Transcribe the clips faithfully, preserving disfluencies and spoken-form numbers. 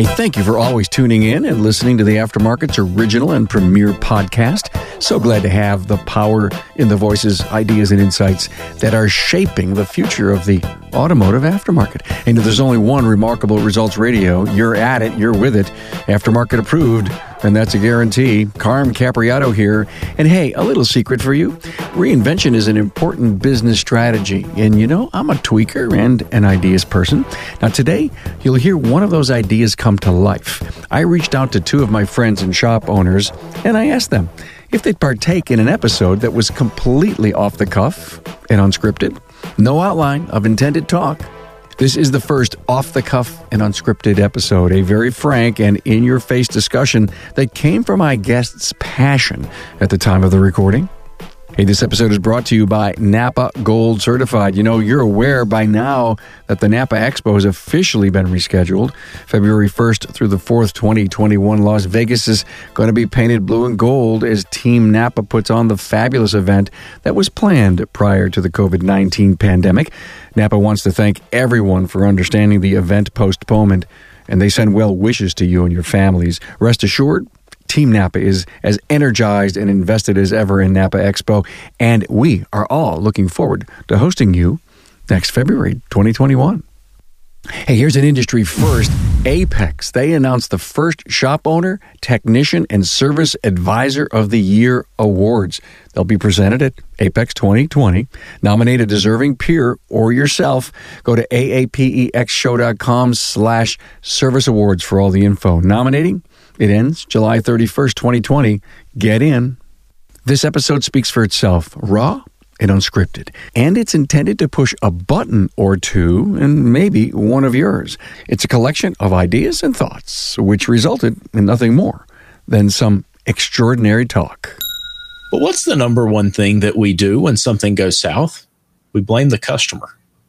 Hey, thank you for always tuning in and listening to the Aftermarket's original and premier podcast. So glad to have the power in the voices, ideas, and insights that are shaping the future of the automotive aftermarket. And if there's only one Remarkable Results Radio, you're at it, you're with it, aftermarket approved, and that's a guarantee. Carm Capriato here. And hey, a little secret for you. Reinvention is an important business strategy. And you know, I'm a tweaker and an ideas person. Now today, you'll hear one of those ideas come to life. I reached out to two of my friends and shop owners, and I asked them if they'd partake in an episode that was completely off the cuff and unscripted. No outline of intended talk. This is the first off-the-cuff and unscripted episode, a very frank and in-your-face discussion that came from my guest's passion at the time of the recording. Hey, this episode is brought to you by Napa Gold Certified. You know, you're aware by now that the Napa Expo has officially been rescheduled. February first through the fourth, twenty twenty-one, Las Vegas is going to be painted blue and gold as Team Napa puts on the fabulous event that was planned prior to the covid nineteen pandemic. Napa wants to thank everyone for understanding the event postponement, and they send well wishes to you and your families. Rest assured, Team Napa is as energized and invested as ever in Napa Expo, and we are all looking forward to hosting you next February twenty twenty-one. Hey, here's an industry first. Apex, they announced the first Shop Owner, Technician, and Service Advisor of the Year awards. They'll be presented at Apex twenty twenty. Nominate a deserving peer or yourself. Go to aapexshow.com slash service awards for all the info. Nominating? It ends July thirty-first, twenty twenty. Get in. This episode speaks for itself, raw and unscripted, and it's intended to push a button or two and maybe one of yours. It's a collection of ideas and thoughts, which resulted in nothing more than some extraordinary talk. But what's the number one thing that we do when something goes south? We blame the customer.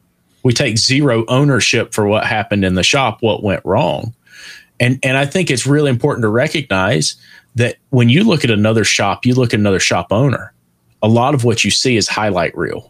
We take zero ownership for what happened in the shop, what went wrong. And and I think it's really important to recognize that when you look at another shop, you look at another shop owner, a lot of what you see is highlight reel.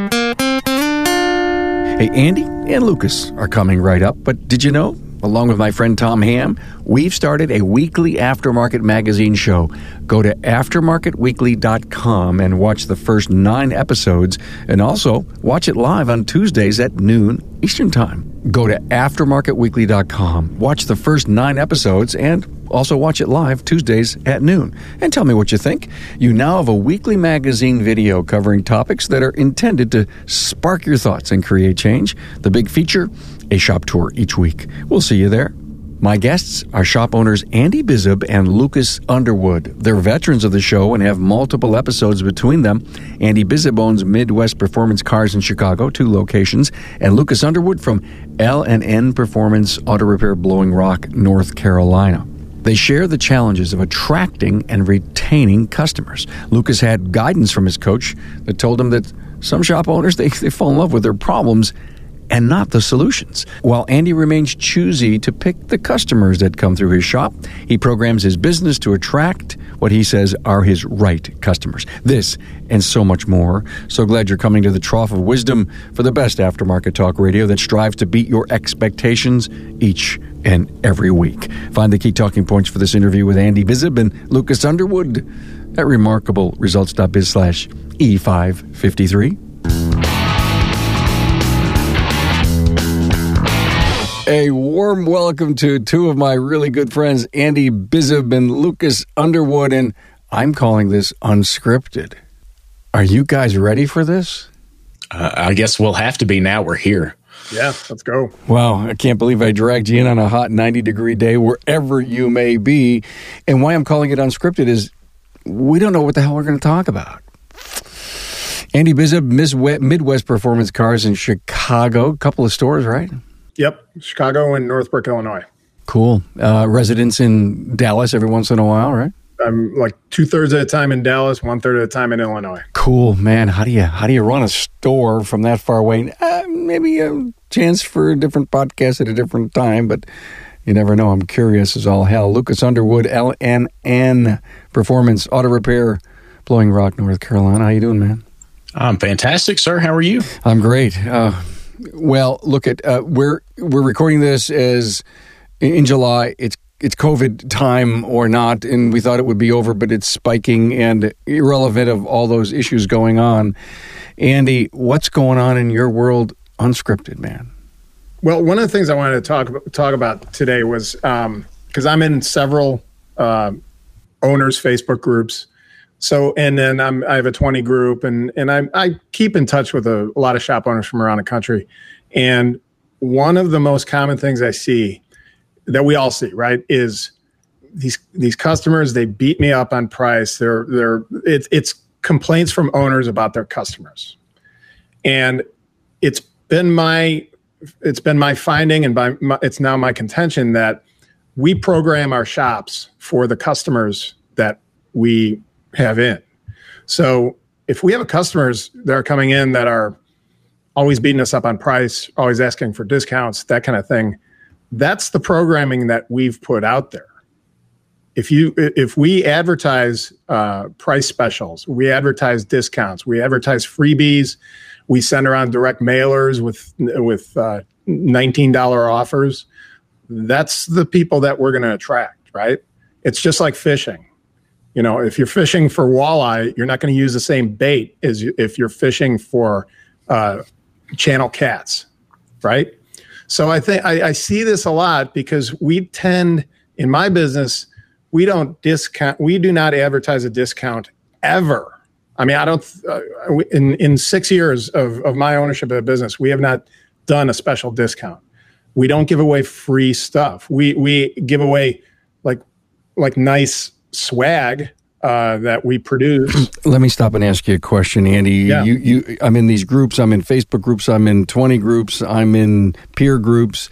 Hey, Andy and Lucas are coming right up, but did you know, along with my friend Tom Ham, we've started a weekly aftermarket magazine show. Go to aftermarket weekly dot com and watch the first nine episodes, and also watch it live on Tuesdays at noon Eastern Time. Go to aftermarket weekly dot com, watch the first nine episodes, and also watch it live Tuesdays at noon. And tell me what you think. You now have a weekly magazine video covering topics that are intended to spark your thoughts and create change. The big feature, a shop tour each week. We'll see you there. My guests are shop owners Andy Bizub and Lucas Underwood. They're veterans of the show and have multiple episodes between them. Andy Bizub owns Midwest Performance Cars in Chicago, two locations, and Lucas Underwood from L and N Performance Auto Repair, Blowing Rock, North Carolina. They share the challenges of attracting and retaining customers. Lucas had guidance from his coach that told him that some shop owners, they, they fall in love with their problems and not the solutions. While Andy remains choosy to pick the customers that come through his shop, he programs his business to attract what he says are his right customers. This and so much more. So glad you're coming to the trough of wisdom for the best aftermarket talk radio that strives to beat your expectations each and every week. Find the key talking points for this interview with Andy Bizub and Lucas Underwood at remarkable results dot biz slash E five fifty-three. A warm welcome to two of my really good friends, Andy Bizub and Lucas Underwood, and I'm calling this unscripted. Are you guys ready for this? Uh, I guess we'll have to be now we're here. Yeah, let's go. Wow, I can't believe I dragged you in on a hot ninety-degree day wherever you may be. And why I'm calling it unscripted is we don't know what the hell we're going to talk about. Andy Bizub, Midwest Performance Cars in Chicago. A couple of stores, right? Yep, Chicago and Northbrook, Illinois. Cool. Uh, residence in Dallas every once in a while, right? I'm like two-thirds of the time in Dallas, one-third of the time in Illinois. Cool, man. How do you how do you run a store from that far away? Uh, maybe a chance for a different podcast at a different time, but you never know. I'm curious as all hell. Lucas Underwood, L and N Performance Auto Repair, Blowing Rock, North Carolina. How you doing, man? I'm fantastic, sir. How are you? I'm great. Uh, well, look at uh, we're we're recording this as in, in July. It's it's COVID time or not, and we thought it would be over, but it's spiking, and irrelevant of all those issues going on. Andy, what's going on in your world, unscripted, man? Well, one of the things I wanted to talk about, talk about today was because um, I'm in several uh, owners' Facebook groups. So, and then I'm, I have a twenty group, and and I, I keep in touch with a, a lot of shop owners from around the country. And one of the most common things I see that we all see, right, is these these customers, they beat me up on price. They're they're it's it's complaints from owners about their customers, and it's been my it's been my finding, and by my, it's now my contention that we program our shops for the customers that we have in. So if we have customers that are coming in that are always beating us up on price, always asking for discounts, that kind of thing, that's the programming that we've put out there. If you if we advertise uh, price specials, we advertise discounts, we advertise freebies, we send around direct mailers with with uh, nineteen dollars offers, that's the people that we're going to attract, right? It's just like fishing. You know, if you're fishing for walleye, you're not going to use the same bait as you, if you're fishing for uh, channel cats, right? So I think I, I see this a lot because we tend, in my business, we don't discount. We do not advertise a discount ever. I mean, I don't. Uh, in in six years of of my ownership of the business, we have not done a special discount. We don't give away free stuff. We we give away like like nice swag uh, that we produce. Let me stop and ask you a question, Andy. Yeah. You, you, I'm in these groups. I'm in Facebook groups. I'm in twenty groups. I'm in peer groups.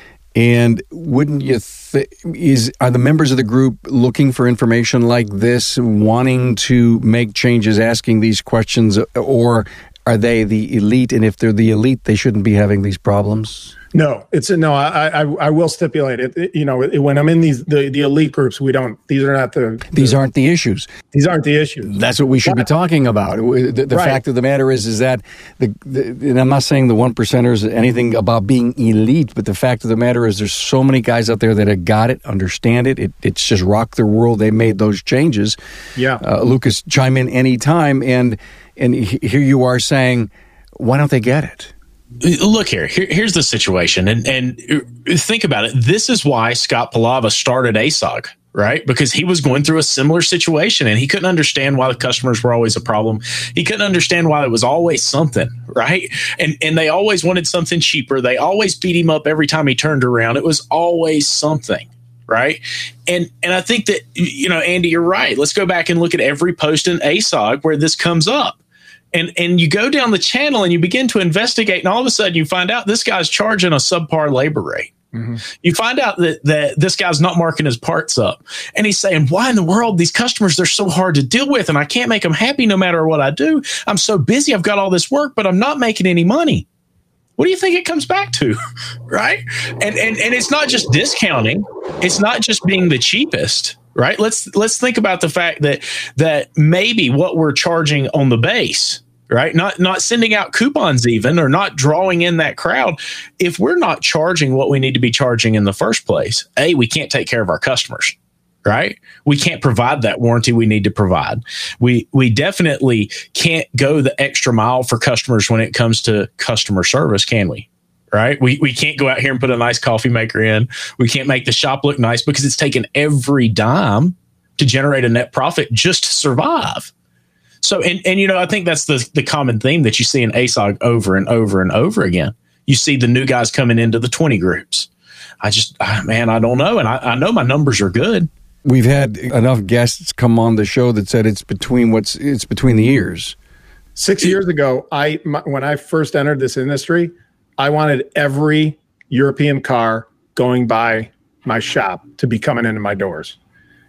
And wouldn't you th- is are the members of the group looking for information like this, wanting to make changes, asking these questions, or are they the elite? And if they're the elite, they shouldn't be having these problems? No, it's a, no. I, I I will stipulate it. it you know, it, when I'm in these the, the elite groups, we don't. These are not the, the. These aren't the issues. These aren't the issues. That's what we should be talking about. The, the Right. fact of the matter is, is that the, the. And I'm not saying the one percenters anything about being elite, but the fact of the matter is, there's so many guys out there that have got it, understand it. it it's just rocked their world. They made those changes. Yeah, uh, Lucas, chime in anytime, and and here you are saying, why don't they get it? Look here. here, here's the situation. And, and think about it. This is why Scott Palava started A S O G, right? Because he was going through a similar situation and he couldn't understand why the customers were always a problem. He couldn't understand why it was always something, right? And, and they always wanted something cheaper. They always beat him up every time he turned around. It was always something. Right. And and I think that, you know, Andy, you're right. Let's go back and look at every post in A S O G where this comes up. And and you go down the channel and you begin to investigate, and all of a sudden you find out this guy's charging a subpar labor rate. Mm-hmm. You find out that, that this guy's not marking his parts up. And he's saying, why in the world? These customers, they're so hard to deal with, and I can't make them happy no matter what I do. I'm so busy. I've got all this work, but I'm not making any money. What do you think it comes back to? Right? And, and and it's not just discounting. It's not just being the cheapest. Right. Let's let's think about the fact that that maybe what we're charging on the base, right, not not sending out coupons even, or not drawing in that crowd. If we're not charging what we need to be charging in the first place, A, we can't take care of our customers. Right. We can't provide that warranty we need to provide. We we definitely can't go the extra mile for customers when it comes to customer service, can we? Right. We we can't go out here and put a nice coffee maker in. We can't make the shop look nice because it's taken every dime to generate a net profit just to survive. So, and, and you know, I think that's the, the common theme that you see in A S O G over and over and over again. You see the new guys coming into the twenty groups. I just, man, I don't know. And I, I know my numbers are good. We've had enough guests come on the show that said it's between what's it's between the ears. Six years ago, I my, when I first entered this industry, I wanted every European car going by my shop to be coming into my doors.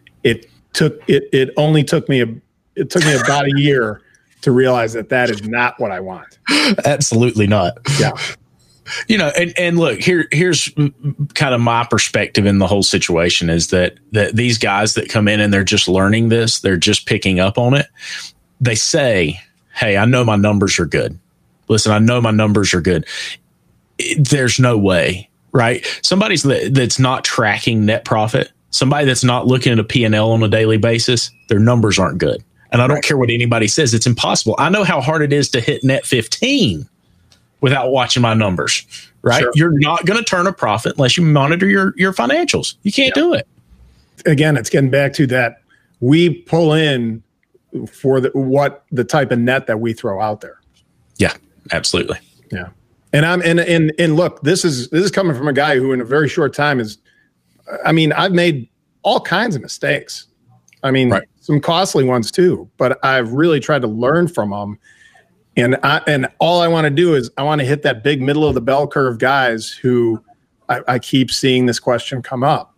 It took it. It only took me a. It took me about a year to realize that that is not what I want. Absolutely not. Yeah. You know, and, and look, here here's kind of my perspective in the whole situation is that that these guys that come in and they're just learning this, they're just picking up on it. They say, "Hey, I know my numbers are good. Listen, I know my numbers are good." There's no way right? Somebody's that, that's not tracking net profit, somebody that's not looking at a P and L on a daily basis, their numbers aren't good. And I don't right. care what anybody says. It's impossible. I know how hard it is to hit net fifteen without watching my numbers, right? Sure. You're not going to turn a profit unless you monitor your, your financials. You can't yeah. do it. Again, it's getting back to that. We pull in for the, what the type of net that we throw out there. Yeah, absolutely. Yeah. And I'm, and, and, and look, this is, this is coming from a guy who in a very short time is, I mean, I've made all kinds of mistakes. I mean, right. some costly ones too, but I've really tried to learn from them. And I, and all I want to do is I want to hit that big middle of the bell curve guys who I, I keep seeing this question come up.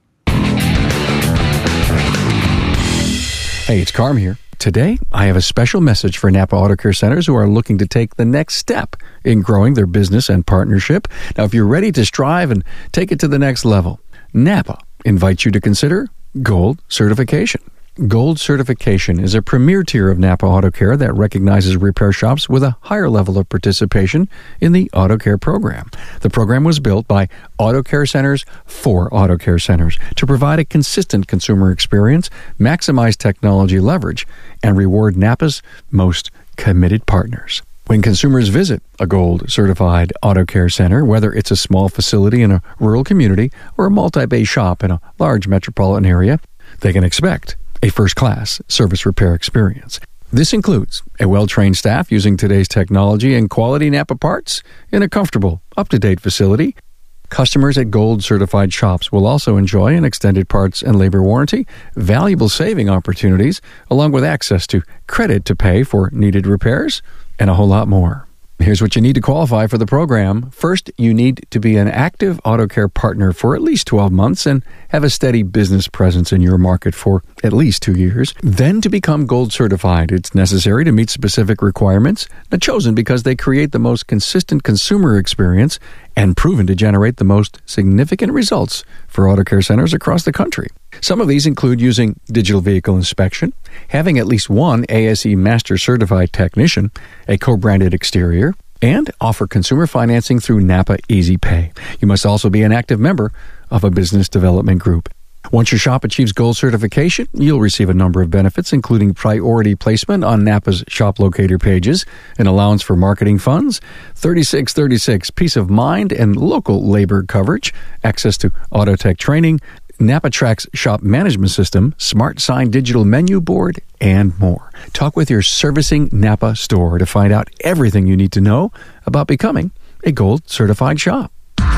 Hey, it's Carm here. Today, I have a special message for Napa Auto Care Centers who are looking to take the next step in growing their business and partnership. Now, if you're ready to strive and take it to the next level, Napa invites you to consider Gold Certification. Gold Certification is a premier tier of Napa Auto Care that recognizes repair shops with a higher level of participation in the Auto Care program. The program was built by Auto Care Centers for Auto Care Centers to provide a consistent consumer experience, maximize technology leverage, and reward Napa's most committed partners. When consumers visit a Gold Certified Auto Care Center, whether it's a small facility in a rural community or a multi-bay shop in a large metropolitan area, they can expect a first-class service repair experience. This includes a well-trained staff using today's technology and quality Napa parts in a comfortable, up-to-date facility. Customers at Gold-certified shops will also enjoy an extended parts and labor warranty, valuable saving opportunities, along with access to credit to pay for needed repairs, and a whole lot more. Here's what you need to qualify for the program. First, you need to be an active Auto Care partner for at least twelve months and have a steady business presence in your market for at least two years. Then to become Gold Certified, it's necessary to meet specific requirements, but chosen because they create the most consistent consumer experience and proven to generate the most significant results for Auto Care Centers across the country. Some of these include using digital vehicle inspection, having at least one A S E Master Certified technician, a co-branded exterior, and offer consumer financing through Napa Easy Pay. You must also be an active member of a business development group. Once your shop achieves Gold Certification, you'll receive a number of benefits, including priority placement on Napa's shop locator pages, an allowance for marketing funds, thirty-six thirty-six peace of mind and local labor coverage, access to auto tech training, NapaTrack's shop management system, Smart Sign digital menu board, and more. Talk with your servicing Napa store to find out everything you need to know about becoming a Gold Certified shop.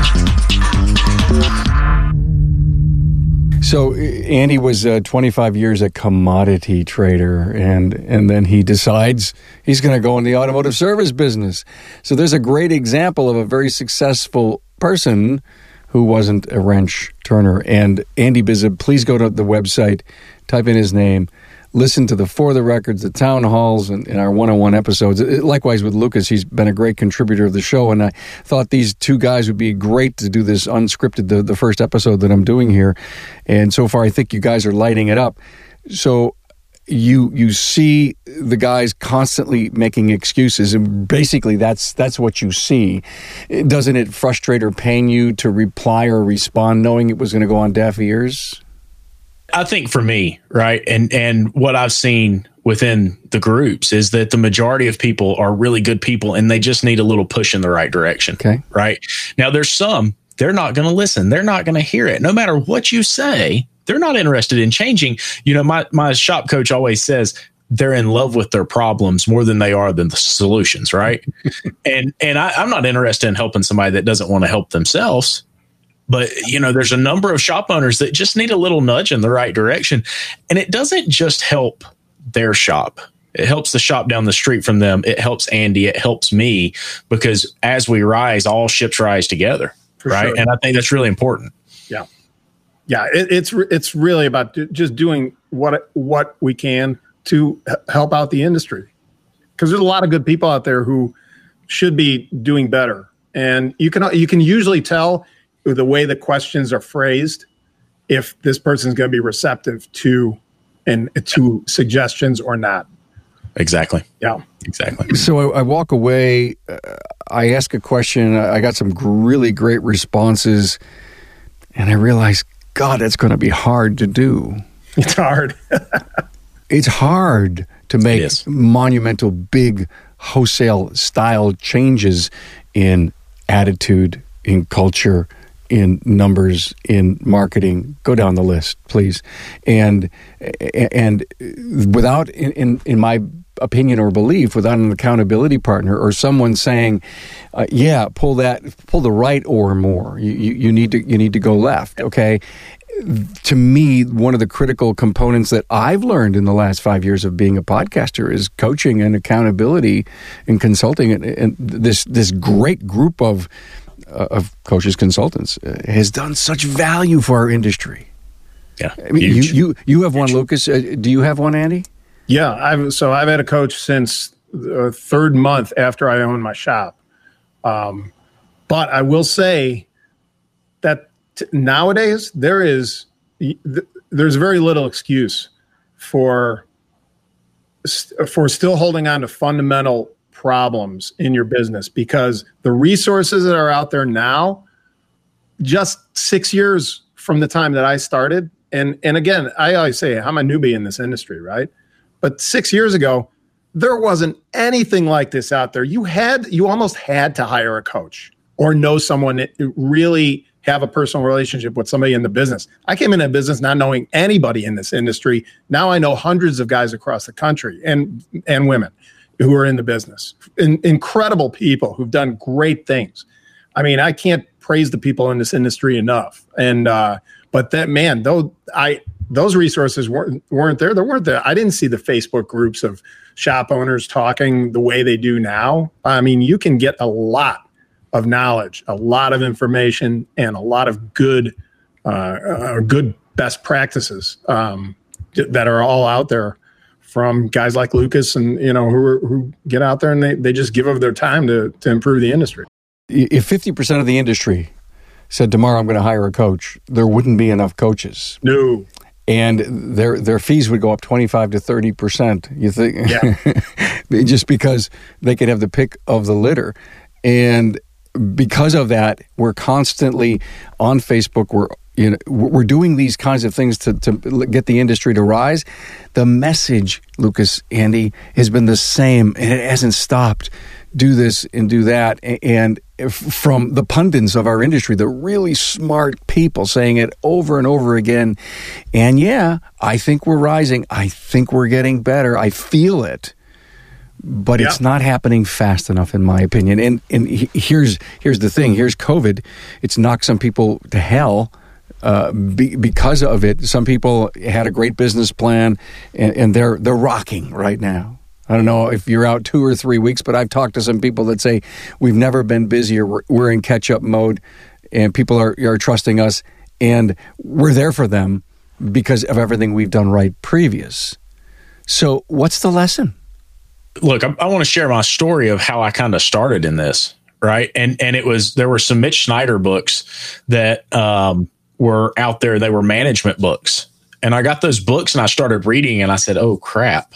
So Andy was uh, twenty-five years a commodity trader, and and then he decides he's going to go in the automotive service business. So there's a great example of a very successful person who wasn't a wrench turner. And Andy Bizib, please go to the website, type in his name, listen to the For the Records, the town halls, and, and our one-on-one episodes. Likewise with Lucas, he's been a great contributor of the show, and I thought these two guys would be great to do this unscripted, the, the first episode that I'm doing here. And so far, I think you guys are lighting it up. So you you see the guys constantly making excuses, and basically that's that's what you see. Doesn't it frustrate or pain you to reply or respond knowing it was going to go on deaf ears? I think for me, right, and and what I've seen within the groups is that the majority of people are really good people, and they just need a little push in the right direction. Okay. Right now, there's some they're not going to listen. They're not going to hear it, no matter what you say. They're not interested in changing. You know, my, my shop coach always says they're in love with their problems more than they are than the solutions, right? and and I, I'm not interested in helping somebody that doesn't want to help themselves. But, you know, there's a number of shop owners that just need a little nudge in the right direction. And it doesn't just help their shop. It helps the shop down the street from them. It helps Andy. It helps me, because as we rise, all ships rise together, For right? Sure. And I think that's really important. Yeah. Yeah, it, it's it's really about do, just doing what what we can to help out the industry, because there's a lot of good people out there who should be doing better, and you can you can usually tell the way the questions are phrased if this person's going to be receptive to and to suggestions or not. Exactly. Yeah. Exactly. So I, I walk away, uh, I ask a question, I got some really great responses, and I realize, God, that's going to be hard to do. It's hard. It's hard to make monumental, big, wholesale style changes in attitude, in culture, in numbers, in marketing. Go down the list, please. And and without, in in my opinion or belief, without an accountability partner or someone saying, uh, "Yeah, pull that, pull the right or more. You, you you need to you need to go left." Okay. To me, one of the critical components that I've learned in the last five years of being a podcaster is coaching and accountability and consulting. And, and this this great group of uh, of coaches, consultants, uh, has done such value for our industry. Yeah, I mean, you you you have one, Lucas. Uh, do you have one, Andy? Yeah, I've so I've had a coach since the third month after I owned my shop. Um, but I will say that t- nowadays there is there's very little excuse for for still holding on to fundamental problems in your business, because the resources that are out there now, just six years from the time that I started, and and again, I always say I'm a newbie in this industry, right? But six years ago, there wasn't anything like this out there. You had, you almost had to hire a coach or know someone that really have a personal relationship with somebody in the business. I came into business not knowing anybody in this industry. Now I know hundreds of guys across the country and and women who are in the business. In, incredible people who've done great things. I mean, I can't praise the people in this industry enough. And uh, but that man, though I. Those resources weren't weren't there. There weren't there. I didn't see the Facebook groups of shop owners talking the way they do now. I mean, you can get a lot of knowledge, a lot of information, and a lot of good, uh, uh, good best practices um, that are all out there from guys like Lucas, and you know who who get out there and they, they just give of their time to to improve the industry. If fifty percent of the industry said tomorrow I'm going to hire a coach, there wouldn't be enough coaches. No. And their their fees would go up twenty-five to thirty percent, you think? Yeah. Just because they could have the pick of the litter. And because of that, we're constantly on Facebook. We're you know we're doing these kinds of things to, to get the industry to rise. The message, Lucas, Andy, has been the same, and it hasn't stopped. Do this and do that. And from the pundits of our industry, the really smart people saying it over and over again. And yeah, I think we're rising. I think we're getting better. I feel it. But yeah. It's not happening fast enough, in my opinion. And and here's here's the thing. Here's COVID. It's knocked some people to hell uh, be, because of it. Some people had a great business plan, and, and they're they're rocking right now. I don't know if you're out two or three weeks, but I've talked to some people that say we've never been busier. We're, we're in catch-up mode, and people are, are trusting us, and we're there for them because of everything we've done right previous. So what's the lesson? Look, I, I want to share my story of how I kind of started in this, right? And and it was, there were some Mitch Schneider books that um, were out there. They were management books. And I got those books, and I started reading, and I said, oh, crap.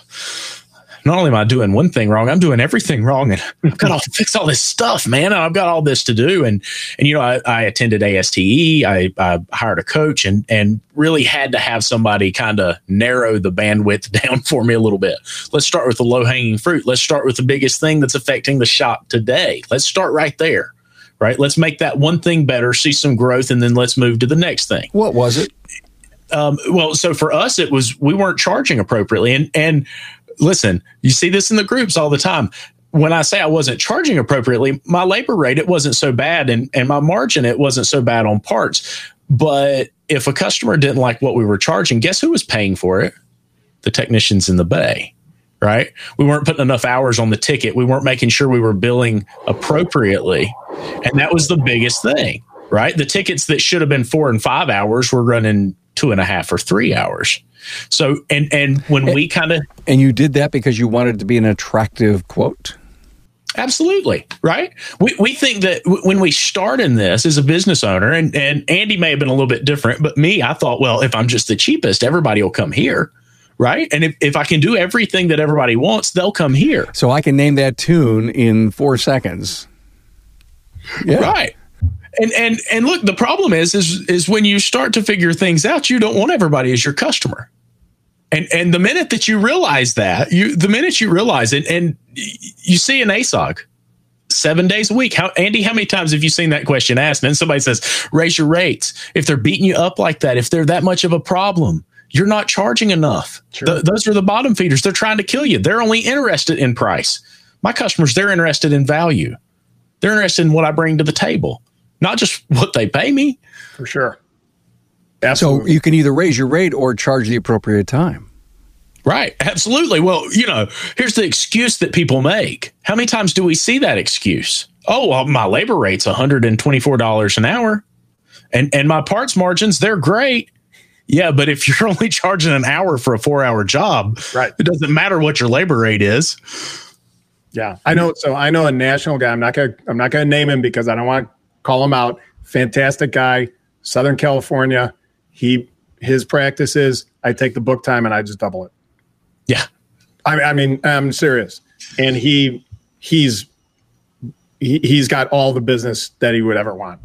Not only am I doing one thing wrong, I'm doing everything wrong, and I've got to fix all this stuff, man. And I've got all this to do. And, and you know, I, I attended A S T E. I, I hired a coach and, and really had to have somebody kind of narrow the bandwidth down for me a little bit. Let's start with the low-hanging fruit. Let's start with the biggest thing that's affecting the shop today. Let's start right there, right? Let's make that one thing better, see some growth, and then let's move to the next thing. What was it? Um, well, so for us, it was we weren't charging appropriately. And, and listen, you see this in the groups all the time. When I say I wasn't charging appropriately, my labor rate, it wasn't so bad. And, and my margin, it wasn't so bad on parts. But if a customer didn't like what we were charging, guess who was paying for it? The technicians in the bay, right? We weren't putting enough hours on the ticket. We weren't making sure we were billing appropriately. And that was the biggest thing, right? The tickets that should have been four and five hours were running two and a half or three hours. So, and, and when we kind of... And you did that because you wanted to be an attractive quote? Absolutely. Right. We we think that w- when we start in this as a business owner, and, and Andy may have been a little bit different, but me, I thought, well, if I'm just the cheapest, everybody will come here. right? And if, if I can do everything that everybody wants, they'll come here. So I can name that tune in four seconds. Yeah. Right. And and and look, the problem is is is when you start to figure things out, you don't want everybody as your customer. And and the minute that you realize that, you the minute you realize it, and you see an A S O G seven days a week. How Andy, how many times have you seen that question asked? And then somebody says, raise your rates. If they're beating you up like that, if they're that much of a problem, you're not charging enough. Sure. Th- those are the bottom feeders. They're trying to kill you. They're only interested in price. My customers, they're interested in value. They're interested in what I bring to the table, not just what they pay me. For sure. So Absolutely. you can either raise your rate or charge the appropriate time. Right. Absolutely. Well, you know, here's the excuse that people make. How many times do we see that excuse? Oh, well, my labor rate's one hundred twenty-four dollars an hour and, and my parts margins, they're great. Yeah. But if you're only charging an hour for a four hour job, right, it doesn't matter what your labor rate is. Yeah, I know. So I know a national guy. I'm not going to, I'm not going to name him because I don't want to call him out. Fantastic guy, Southern California. He, his practice is I take the book time and I just double it. Yeah. I, I mean, I'm serious. And he, he's, he, he's got all the business that he would ever want.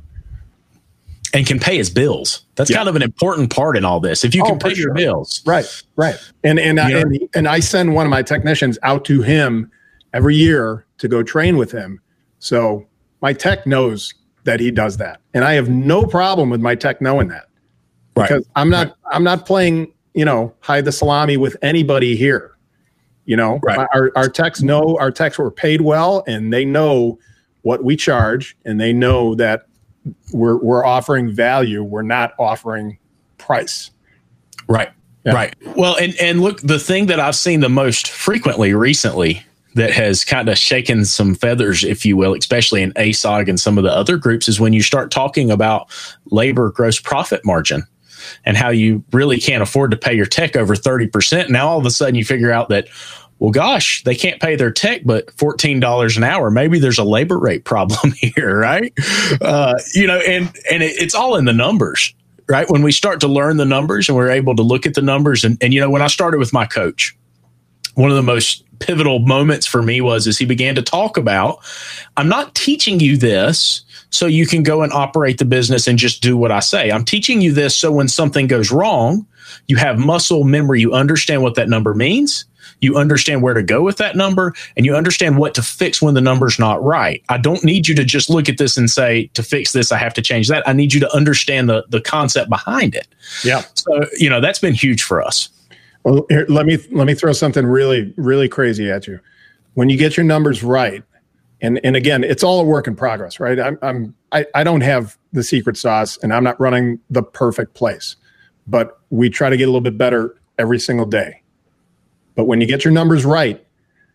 And can pay his bills. That's yeah. kind of an important part in all this. If you can oh, pay sure. your bills. Right, right. And, and, I, and, he, and I send one of my technicians out to him every year to go train with him. So my tech knows that he does that. And I have no problem with my tech knowing that. Because right. I'm not, right. I'm not playing, you know, hide the salami with anybody here. You know, right. our, our techs know our techs were paid well and they know what we charge and they know that we're, we're offering value. We're not offering price. Right. Yeah. Right. Well, and, and look, the thing that I've seen the most frequently recently that has kind of shaken some feathers, if you will, especially in A S O G and some of the other groups, is when you start talking about labor gross profit margin and how you really can't afford to pay your tech over thirty percent. Now, all of a sudden you figure out that, well, gosh, they can't pay their tech, but fourteen dollars an hour. Maybe there's a labor rate problem here, right? Uh, you know, and, and it, it's all in the numbers, right? When we start to learn the numbers and we're able to look at the numbers and, and, you know, when I started with my coach, one of the most pivotal moments for me was as he began to talk about, I'm not teaching you this so you can go and operate the business and just do what I say. I'm teaching you this so when something goes wrong, you have muscle memory. You understand what that number means. You understand where to go with that number, and you understand what to fix when the number's not right. I don't need you to just look at this and say, to fix this, I have to change that. I need you to understand the, the concept behind it. Yeah. So, you know, that's been huge for us. Well, here, let me let me throw something really, really crazy at you. When you get your numbers right, and and again, it's all a work in progress, right? I'm, I'm I, I don't have the secret sauce, and I'm not running the perfect place, but we try to get a little bit better every single day. But when you get your numbers right,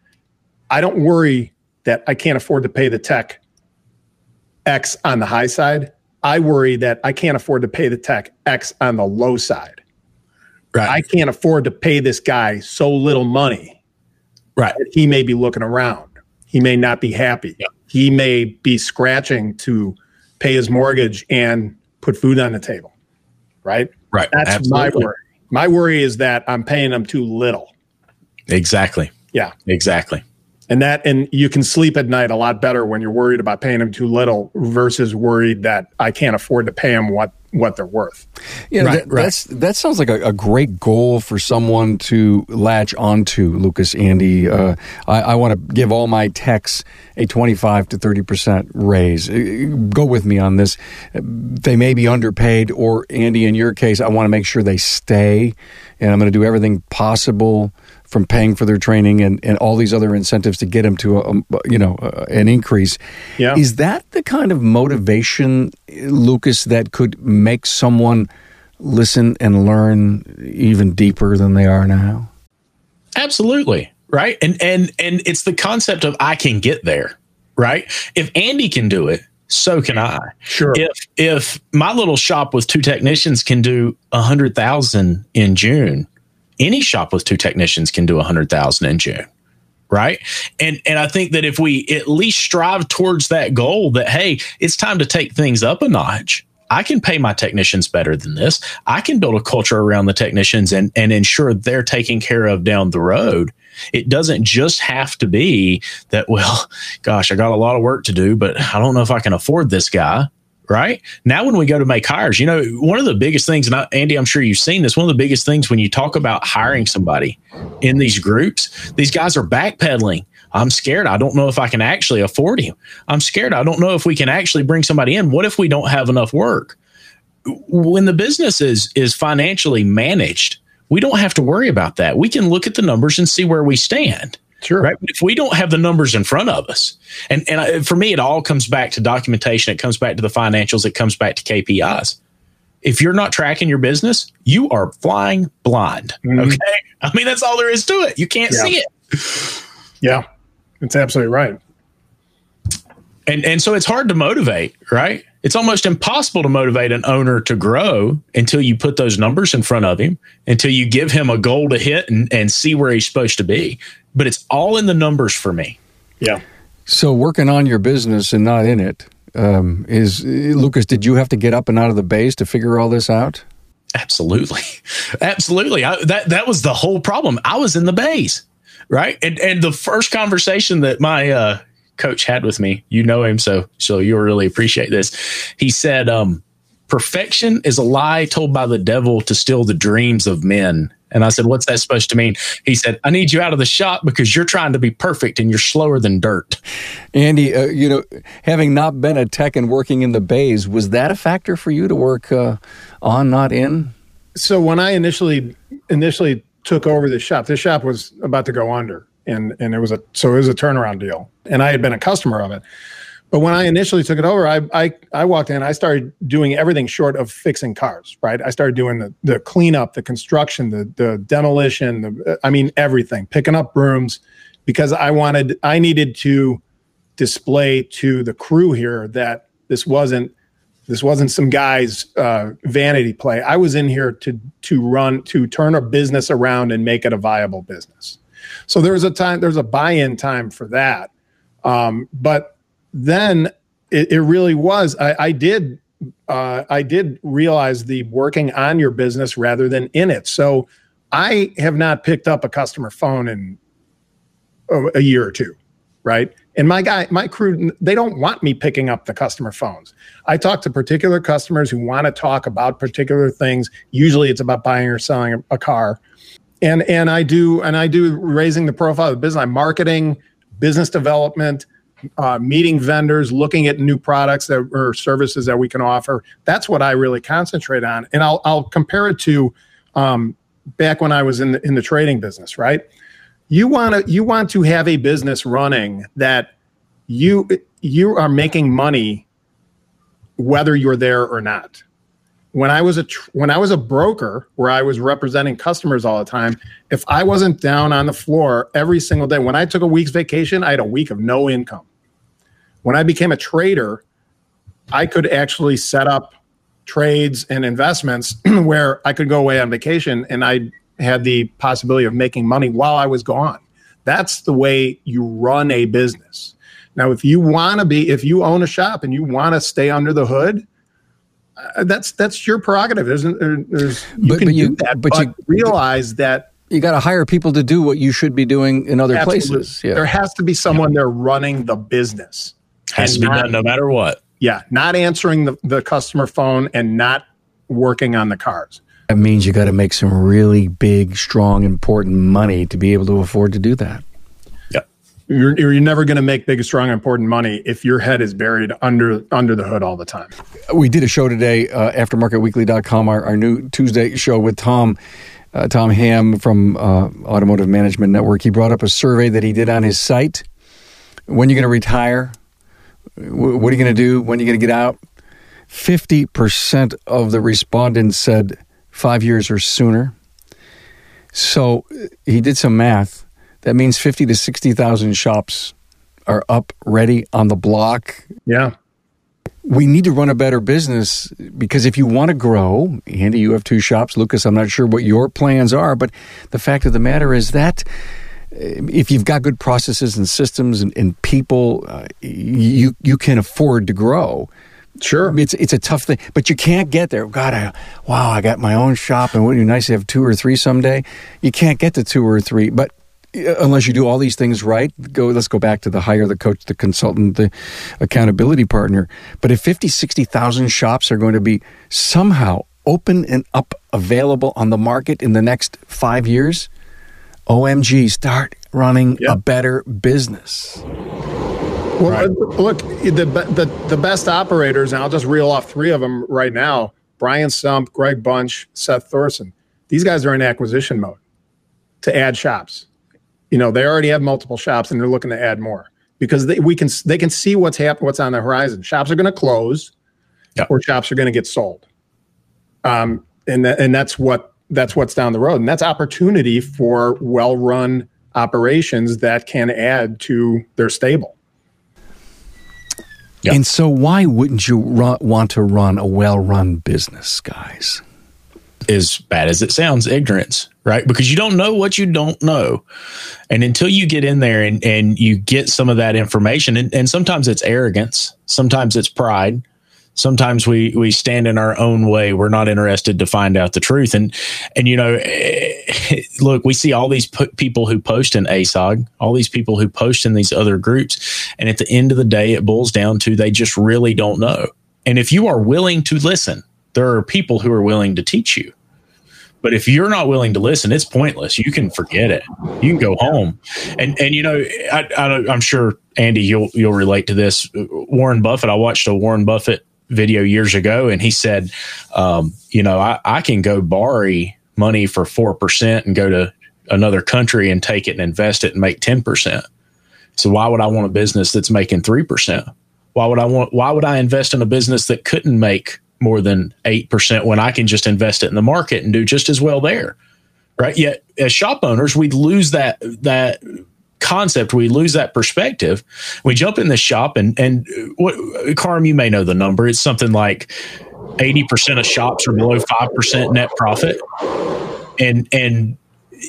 I don't worry that I can't afford to pay the tech X on the high side. I worry that I can't afford to pay the tech X on the low side. Right. I can't afford to pay this guy so little money. Right. That he may be looking around. He may not be happy. Yeah. He may be scratching to pay his mortgage and put food on the table. Right? Right. That's Absolutely. my worry. My worry is that I'm paying him too little. Exactly. Yeah. Exactly. And that, and you can sleep at night a lot better when you're worried about paying them too little versus worried that I can't afford to pay them what, what they're worth. Yeah, right, that, right. That's, that sounds like a, a great goal for someone to latch onto, Lucas, Andy. Uh, I, I want to give all my techs a twenty-five to thirty percent raise. Go with me on this. They may be underpaid, or Andy, in your case, I want to make sure they stay, and I'm going to do everything possible from paying for their training and, and all these other incentives to get them to a, a you know uh, an increase. Yeah. Is that the kind of motivation, Lucas, that could make someone listen and learn even deeper than they are now? Absolutely. Right. And and and it's the concept of I can get there. Right. If Andy can do it, so can I. Sure. If if my little shop with two technicians can do a hundred thousand in June, any shop with two technicians can do a hundred thousand in June. Right. And and I think that if we at least strive towards that goal that, hey, it's time to take things up a notch. I can pay my technicians better than this. I can build a culture around the technicians and, and ensure they're taken care of down the road. It doesn't just have to be that, well, gosh, I got a lot of work to do, but I don't know if I can afford this guy. Right now, when we go to make hires, you know, one of the biggest things, and I, Andy, I'm sure you've seen this, one of the biggest things when you talk about hiring somebody in these groups, these guys are backpedaling. I'm scared. I don't know if I can actually afford him. I'm scared. I don't know if we can actually bring somebody in. What if we don't have enough work? When the business is, is financially managed, we don't have to worry about that. We can look at the numbers and see where we stand. Sure. Right. But if we don't have the numbers in front of us, and, and I, for me, it all comes back to documentation. It comes back to the financials. It comes back to K P Is. If you're not tracking your business, you are flying blind. Mm-hmm. Okay. I mean, that's all there is to it. You can't yeah. see it. Yeah, that's absolutely right. And and so it's hard to motivate, right? It's almost impossible to motivate an owner to grow until you put those numbers in front of him, until you give him a goal to hit and, and see where he's supposed to be. But it's all in the numbers for me. Yeah. So working on your business and not in it, um, is, Lucas, did you have to get up and out of the base to figure all this out? Absolutely. Absolutely. I, that, that was the whole problem. I was in the base, right? And, and the first conversation that my, uh, coach had with me, you know him, so so you'll really appreciate this. He said, um, perfection is a lie told by the devil to steal the dreams of men. And I said, what's that supposed to mean? He said, I need you out of the shop because you're trying to be perfect and you're slower than dirt. Andy, uh, you know, having not been a tech and working in the bays, was that a factor for you to work uh, on, not in? So when I initially initially took over the shop, this shop was about to go under. And and it was a so it was a turnaround deal, and I had been a customer of it. But when I initially took it over, I I, I walked in. I started doing everything short of fixing cars. Right, I started doing the the cleanup, the construction, the the demolition. The, I mean everything, picking up brooms, because I wanted I needed to display to the crew here that this wasn't this wasn't some guy's uh, vanity play. I was in here to to run to turn a business around and make it a viable business. So there was a time, there's a buy-in time for that. Um, but then it, it really was, I, I did, uh, I did realize the working on your business rather than in it. So I have not picked up a customer phone in a, a year or two, right? And my guy, my crew, they don't want me picking up the customer phones. I talk to particular customers who want to talk about particular things. Usually it's about buying or selling a, a car. And and I do and I do raising the profile of the business. I'm marketing, business development, uh, meeting vendors, looking at new products that or services that we can offer. That's what I really concentrate on. And I'll I'll compare it to um, back when I was in the, in the trading business. Right, you want to you want to have a business running that you you are making money whether you're there or not. When I was a tr- when I was a broker where I was representing customers all the time, if I wasn't down on the floor every single day, when I took a week's vacation, I had a week of no income. When I became a trader, I could actually set up trades and investments where I could go away on vacation and I had the possibility of making money while I was gone. That's the way you run a business. Now, if you want to be, if you own a shop and you want to stay under the hood, Uh, that's that's your prerogative. There's, there's you but, can but you, do that, but, but you realize that you got to hire people to do what you should be doing in other absolutely. places. Yeah. There has to be someone there running the business. Has to be not, done no matter what. Yeah, not answering the, the customer phone and not working on the cars. That means you got to make some really big, strong, important money to be able to afford to do that. You're, you're never going to make big, strong, important money if your head is buried under under the hood all the time. We did a show today, uh, aftermarket weekly dot com, our, our new Tuesday show with Tom, uh, Tom Ham from uh, Automotive Management Network. He brought up a survey that he did on his site. When are you going to retire? W- what are you going to do? When are you going to get out? fifty percent of the respondents said five years or sooner. So he did some math. That means fifty to sixty thousand shops are up, ready, on the block. Yeah. We need to run a better business because if you want to grow, Andy, you have two shops. Lucas, I'm not sure what your plans are, but the fact of the matter is that if you've got good processes and systems and, and people, uh, you you can afford to grow. Sure. It's it's a tough thing, but you can't get there. God, I, wow, I got my own shop, and wouldn't it be nice to have two or three someday? You can't get to two or three, but unless you do all these things right, go. Let's go back to the hire, the coach, the consultant, the accountability partner. But if fifty, sixty thousand shops are going to be somehow open and up, available on the market in the next five years, O M G, start running yep. a better business. Well, right. look, the, the the best operators, and I'll just reel off three of them right now: Brian Sump, Greg Bunch, Seth Thorson. These guys are in acquisition mode to add shops. You know, they already have multiple shops, and they're looking to add more because they we can they can see what's happening, what's on the horizon. Shops are going to close, yep. or shops are going to get sold. Um, and that, and that's what that's what's down the road, and that's opportunity for well-run operations that can add to their stable. Yep. And so why wouldn't you run, want to run a well-run business, guys? As bad as it sounds, ignorance, right? Because you don't know what you don't know. And until you get in there and, and you get some of that information, and, and sometimes it's arrogance, sometimes it's pride, sometimes we we stand in our own way. We're not interested to find out the truth. And, and you know, look, we see all these p- people who post in A S O G, all these people who post in these other groups. And at the end of the day, it boils down to they just really don't know. And if you are willing to listen, there are people who are willing to teach you. But if you're not willing to listen, it's pointless. You can forget it. You can go home. And, and you know, I, I, I'm sure, Andy, you'll you'll relate to this. Warren Buffett, I watched a Warren Buffett video years ago, and he said, um, you know, I, I can go borrow money for four percent and go to another country and take it and invest it and make ten percent. So why would I want a business that's making three percent? Why would I want, why would I invest in a business that couldn't make more than eight percent when I can just invest it in the market and do just as well there? Right. Yet as shop owners, we lose that, that concept. We lose that perspective. We jump in the shop and, and what, Carm, you may know the number. It's something like eighty percent of shops are below five percent net profit. And, and,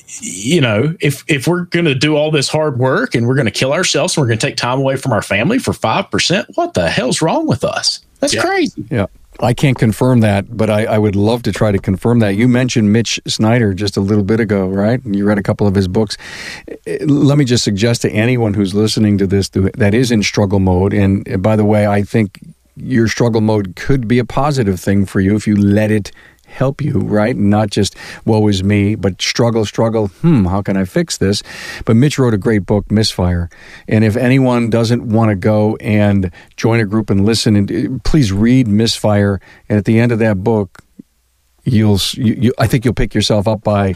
you know, if, if we're going to do all this hard work and we're going to kill ourselves and we're going to take time away from our family for five percent, what the hell's wrong with us? That's yeah. crazy. Yeah. I can't confirm that, but I, I would love to try to confirm that. You mentioned Mitch Snyder just a little bit ago, right? You read a couple of his books. Let me just suggest to anyone who's listening to this that is in struggle mode, and by the way, I think your struggle mode could be a positive thing for you if you let it help you, right? Not just woe is me, but struggle, struggle. Hmm, how can I fix this? But Mitch wrote a great book, Misfire. And if anyone doesn't want to go and join a group and listen, and please read Misfire. And at the end of that book, you'll, you, you, I think you'll pick yourself up by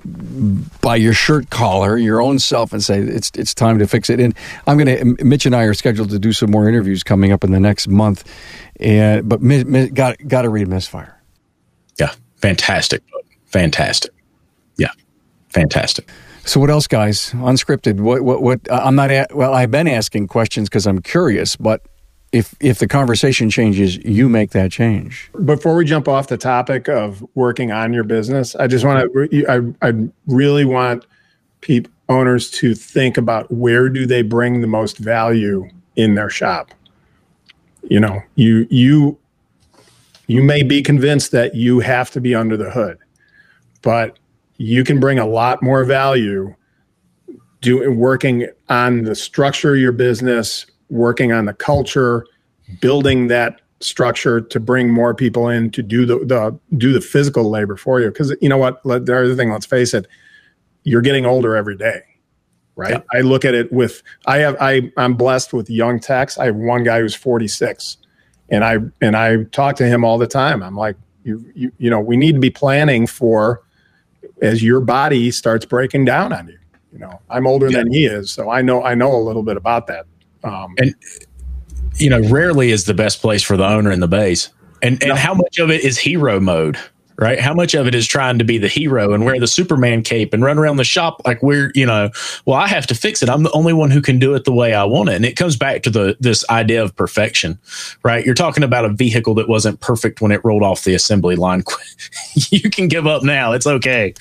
by your shirt collar, your own self, and say it's it's time to fix it. And I'm going to. Mitch and I are scheduled to do some more interviews coming up in the next month. And but got got to read Misfire. Yeah, fantastic book. Fantastic. Yeah, fantastic. So what else, guys? Unscripted. What? What? What? I'm not. A, well, I've been asking questions because I'm curious. But if if the conversation changes, you make that change. Before we jump off the topic of working on your business, I just want to. I I really want people owners to think about where do they bring the most value in their shop. You know, you you. You may be convinced that you have to be under the hood, but you can bring a lot more value doing working on the structure of your business, working on the culture, building that structure to bring more people in to do the, the do the physical labor for you. Because you know what, the other thing, let's face it, you're getting older every day, right? Yeah. I look at it with I have I I'm blessed with young techs. I have one guy who's forty-six. And I and I talk to him all the time. I'm like, you, you you know, we need to be planning for as your body starts breaking down on you. You know, I'm older yeah. than he is, so I know I know a little bit about that. Um, and you know, rarely is the best place for the owner in the base. And and no. how much of it is hero mode, right? How much of it is trying to be the hero and wear the Superman cape and run around the shop like we're, you know, well, I have to fix it. I'm the only one who can do it the way I want it. And it comes back to the this idea of perfection, right? You're talking about a vehicle that wasn't perfect when it rolled off the assembly line. You can give up now. It's okay.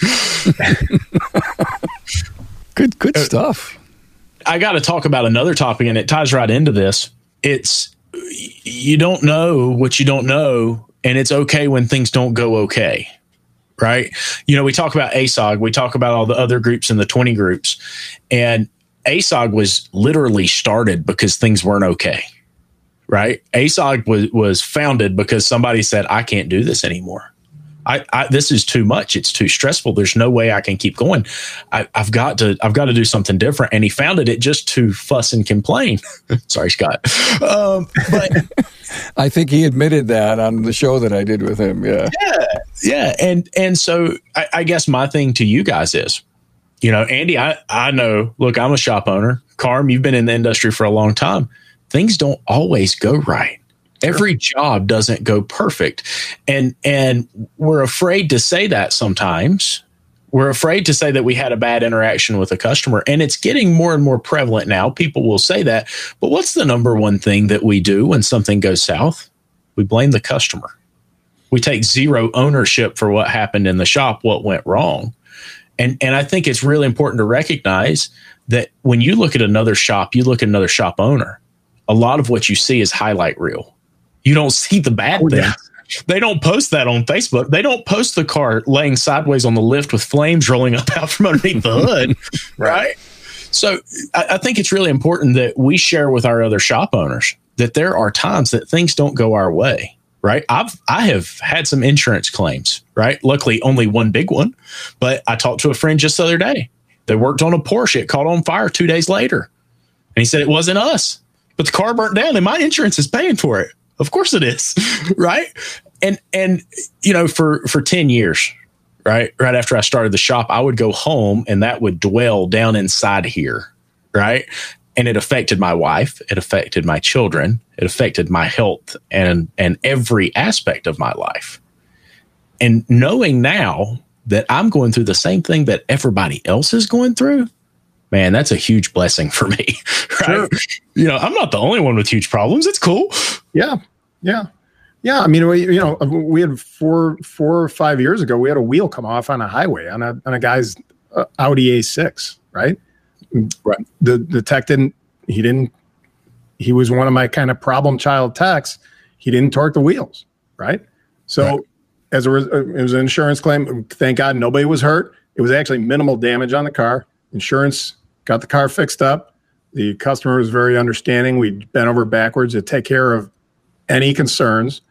good, good stuff. I got to talk about another topic, and it ties right into this. It's you don't know what you don't know, and it's okay when things don't go okay. Right. You know, we talk about A S O G, we talk about all the other groups in the twenty groups, and A S O G was literally started because things weren't okay. Right. A S O G was, was founded because somebody said, I can't do this anymore. I, I this is too much. It's too stressful. There's no way I can keep going. I, I've got to I've got to do something different. And he founded it just to fuss and complain. Sorry, Scott. Um, but I think he admitted that on the show that I did with him. Yeah. Yeah. Yeah. And and so I, I guess my thing to you guys is, you know, Andy, I, I know, look, I'm a shop owner. Carm, you've been in the industry for a long time. Things don't always go right. Every job doesn't go perfect. And and we're afraid to say that sometimes. We're afraid to say that we had a bad interaction with a customer. And it's getting more and more prevalent now. People will say that. But what's the number one thing that we do when something goes south? We blame the customer. We take zero ownership for what happened in the shop, what went wrong. And and I think it's really important to recognize that when you look at another shop, you look at another shop owner, a lot of what you see is highlight reel. You don't see the bad oh, things. Yeah. They don't post that on Facebook. They don't post the car laying sideways on the lift with flames rolling up out from underneath the hood, right? So I, I think it's really important that we share with our other shop owners that there are times that things don't go our way, right? I've I have had some insurance claims, right? Luckily, only one big one. But I talked to a friend just the other day. They worked on a Porsche. It caught on fire two days later. And he said it wasn't us, but the car burnt down and my insurance is paying for it. Of course it is, right? And, and you know, for, for ten years, right, right after I started the shop, I would go home and that would dwell down inside here, right? And it affected my wife. It affected my children. It affected my health and, and every aspect of my life. And knowing now that I'm going through the same thing that everybody else is going through, man, that's a huge blessing for me, right? Sure. You know, I'm not the only one with huge problems. It's cool. Yeah. Yeah. Yeah. I mean, we, you know, we had four, four or five years ago, we had a wheel come off on a highway on a, on a guy's uh, Audi A six, right? Right. The, the tech didn't, he didn't, he was one of my kind of problem child techs. He didn't torque the wheels. Right. So right. as a, it was an insurance claim. Thank God nobody was hurt. It was actually minimal damage on the car. Insurance got the car fixed up. The customer was very understanding. We bent over backwards to take care of any concerns.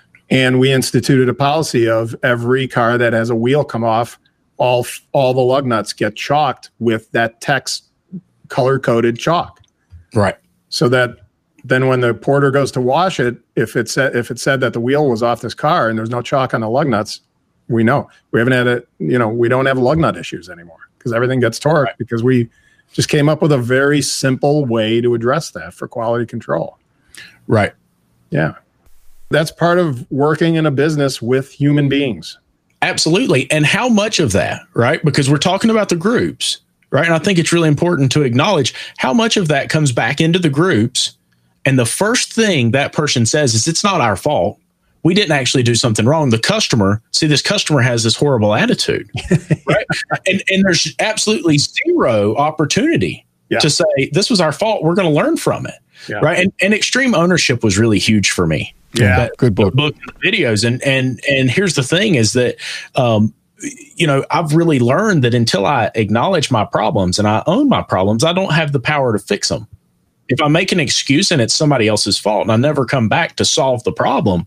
And we instituted a policy of every car that has a wheel come off, all all the lug nuts get chalked with that text color-coded chalk. Right. So that then when the porter goes to wash it, if it said if it said that the wheel was off this car and there's no chalk on the lug nuts, we know. We haven't had it, you know, we don't have lug nut issues anymore because everything gets torqued right. because we just came up with a very simple way to address that for quality control. Right. Yeah. That's part of working in a business with human beings. Absolutely. And how much of that, right? Because we're talking about the groups, right? And I think it's really important to acknowledge how much of that comes back into the groups. And the first thing that person says is, it's not our fault. We didn't actually do something wrong. The customer, see, this customer has this horrible attitude, right? And, and there's absolutely zero opportunity yeah. to say, this was our fault. We're going to learn from it, yeah. right? And, and extreme ownership was really huge for me. Yeah, that, good book. book and videos. And, and, and here's the thing is that, um, you know, I've really learned that until I acknowledge my problems and I own my problems, I don't have the power to fix them. If I make an excuse and it's somebody else's fault and I never come back to solve the problem,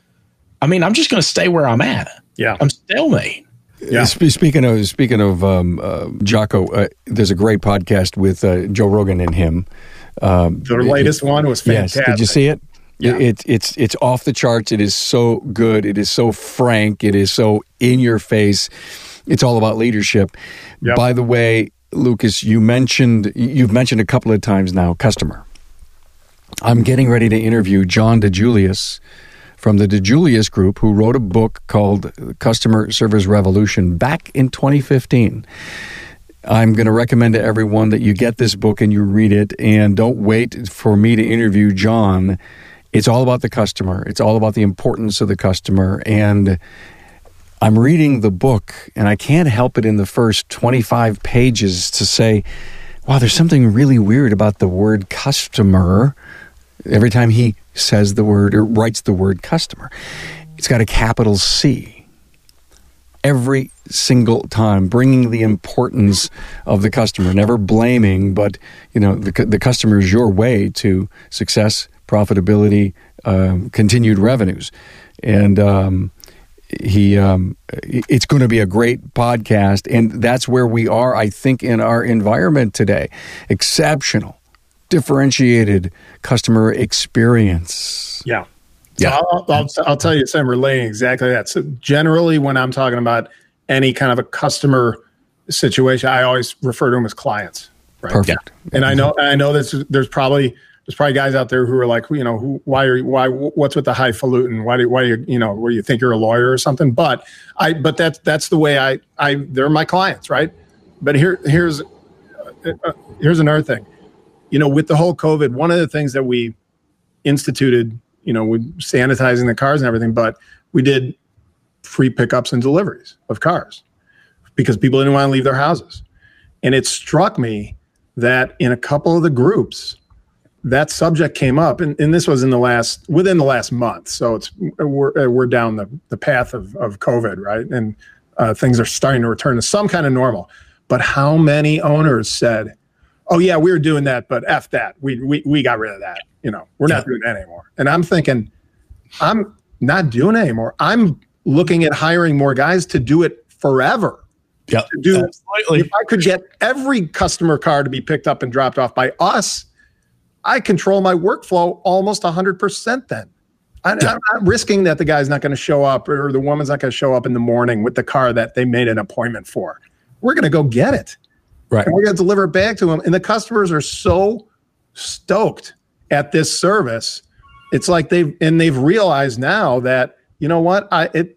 I mean, I'm just going to stay where I'm at. Yeah. I'm stalemate. Yeah. Speaking of speaking of um, uh, Jocko, uh, there's a great podcast with uh, Joe Rogan and him. Um, the latest it, one was fantastic. Yes. Did you see it? Yeah. It, it's it's off the charts. It is so good. It is so frank. It is so in your face. It's all about leadership. Yep. By the way, Lucas, you mentioned you've mentioned a couple of times now customer. I'm getting ready to interview John DeJulius from the DeJulius Group, who wrote a book called Customer Service Revolution back in twenty fifteen. I'm going to recommend to everyone that you get this book and you read it, and don't wait for me to interview John. It's all about the customer. It's all about the importance of the customer. And I'm reading the book, and I can't help it in the first twenty-five pages to say, wow, there's something really weird about the word customer. Every time he says the word or writes the word customer. It's got a capital C. Every single time, bringing the importance of the customer, never blaming, but you know the the customer is your way to success, profitability, um, continued revenues, and um, he. Um, it's going to be a great podcast, and that's where we are, I think, in our environment today. Exceptional, differentiated customer experience. Yeah. Yeah, so I'll, I'll, I'll tell you, Sam, relating exactly that. So generally, when I'm talking about any kind of a customer situation, I always refer to them as clients. Right? Perfect. Yeah. And I know, I know that there's probably there's probably guys out there who are like, you know, who, why are why what's with the highfalutin? Why do why do you you know where you think you're a lawyer or something? But I but that's that's the way I I they're my clients, right? But here here's uh, here's another thing. You know, with the whole COVID, one of the things that we instituted, you know, with sanitizing the cars and everything, but we did free pickups and deliveries of cars because people didn't want to leave their houses. And it struck me that in a couple of the groups, that subject came up, and, and this was in the last, within the last month. So it's we're we're down the, the path of, of COVID, right? And uh, things are starting to return to some kind of normal. But how many owners said, oh yeah, we were doing that, but F that. We we we got rid of that. You know, we're not doing that anymore. And I'm thinking, I'm not doing it anymore. I'm looking at hiring more guys to do it forever. Yeah, to do, absolutely. If I could get every customer car to be picked up and dropped off by us, I control my workflow almost one hundred percent then. I, yeah. I'm not risking that the guy's not going to show up or the woman's not going to show up in the morning with the car that they made an appointment for. We're going to go get it. Right. And we're going to deliver it back to them. And the customers are so stoked at this service. It's like they've, and they've realized now that, you know what, I, it,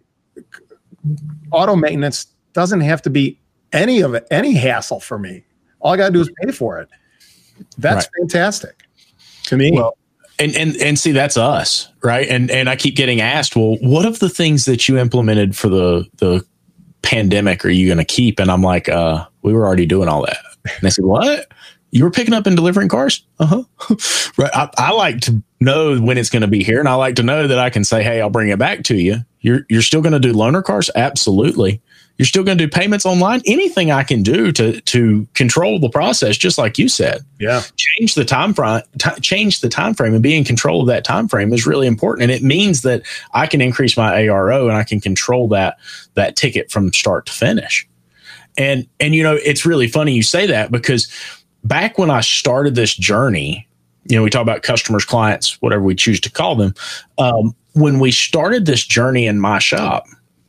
auto maintenance doesn't have to be any of it, any hassle for me. All I got to do is pay for it. That's right. Fantastic to me. Well, and, and, and see, that's us. Right. And, and I keep getting asked, well, what of the things that you implemented for the, the pandemic are you going to keep? And I'm like, uh, we were already doing all that. And they said, what? You were picking up and delivering cars? Uh-huh. Right. I, I like to know when it's going to be here. And I like to know that I can say, hey, I'll bring it back to you. You're, you're still going to do loaner cars? Absolutely. You're still going to do payments online? Anything I can do to, to control the process, just like you said. Yeah. Change the time frame, t- change the time frame, and be in control of that time frame is really important. And it means that I can increase my A R O and I can control that, that ticket from start to finish. And, and, you know, it's really funny you say that, because back when I started this journey, you know, we talk about customers, clients, whatever we choose to call them. Um, when we started this journey in my shop,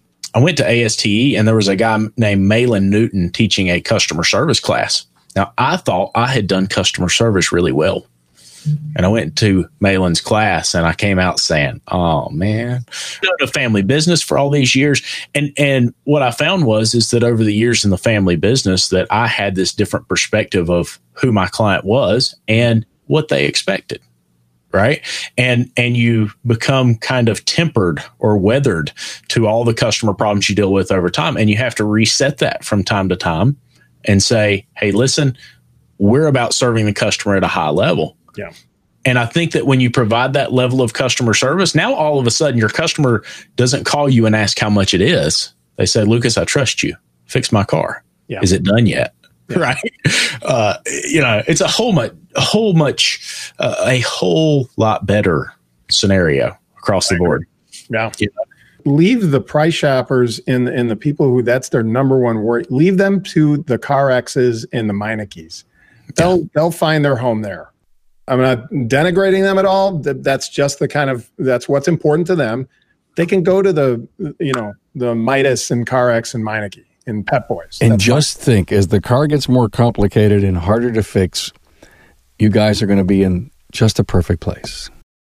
I went to A S T E and there was a guy named Malin Newton teaching a customer service class. Now, I thought I had done customer service really well. And I went to Malin's class and I came out saying, oh, man, I've done a family business for all these years. And and what I found was is that over the years in the family business that I had this different perspective of who my client was and what they expected. Right. And and you become kind of tempered or weathered to all the customer problems you deal with over time. And you have to reset that from time to time and say, hey, listen, we're about serving the customer at a high level. Yeah. And I think that when you provide that level of customer service, now all of a sudden your customer doesn't call you and ask how much it is. They say, Lucas, I trust you. Fix my car. Yeah. Is it done yet? Yeah. Right. Uh, you know, it's a whole much, a whole much, uh, a whole lot better scenario across the board. Yeah. yeah. Leave the price shoppers and, and the people who that's their number one worry. Leave them to the CarX's and the Meinekes. They'll, yeah. they'll find their home there. I'm not denigrating them at all. That's just the kind of, that's what's important to them. They can go to the, you know, the Midas and CarX and Meineke and Pep Boys. And that's just what, think, as the car gets more complicated and harder to fix, you guys are going to be in just a perfect place.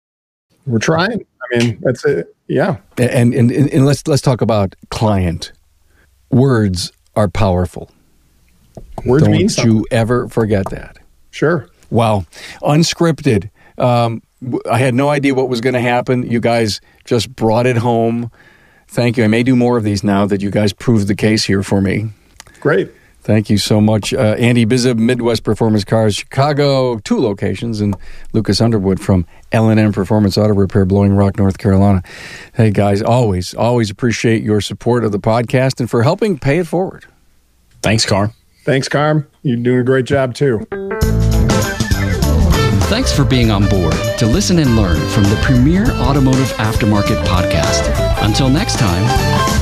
We're trying. I mean, that's it. Yeah. And, and, and, and let's, let's talk about client. Words are powerful. Words mean something. Don't you ever forget that. Sure. Wow. Unscripted. Um, I had no idea what was going to happen. You guys just brought it home. Thank you. I may do more of these now that you guys proved the case here for me. Great. Thank you so much. Uh, Andy Bizub, Midwest Performance Cars, Chicago, two locations, and Lucas Underwood from L and M Performance Auto Repair, Blowing Rock, North Carolina. Hey, guys, always, always appreciate your support of the podcast and for helping pay it forward. Thanks, Carm. Thanks, Carm. You're doing a great job, too. Thanks for being on board to listen and learn from the Premier Automotive Aftermarket Podcast. Until next time,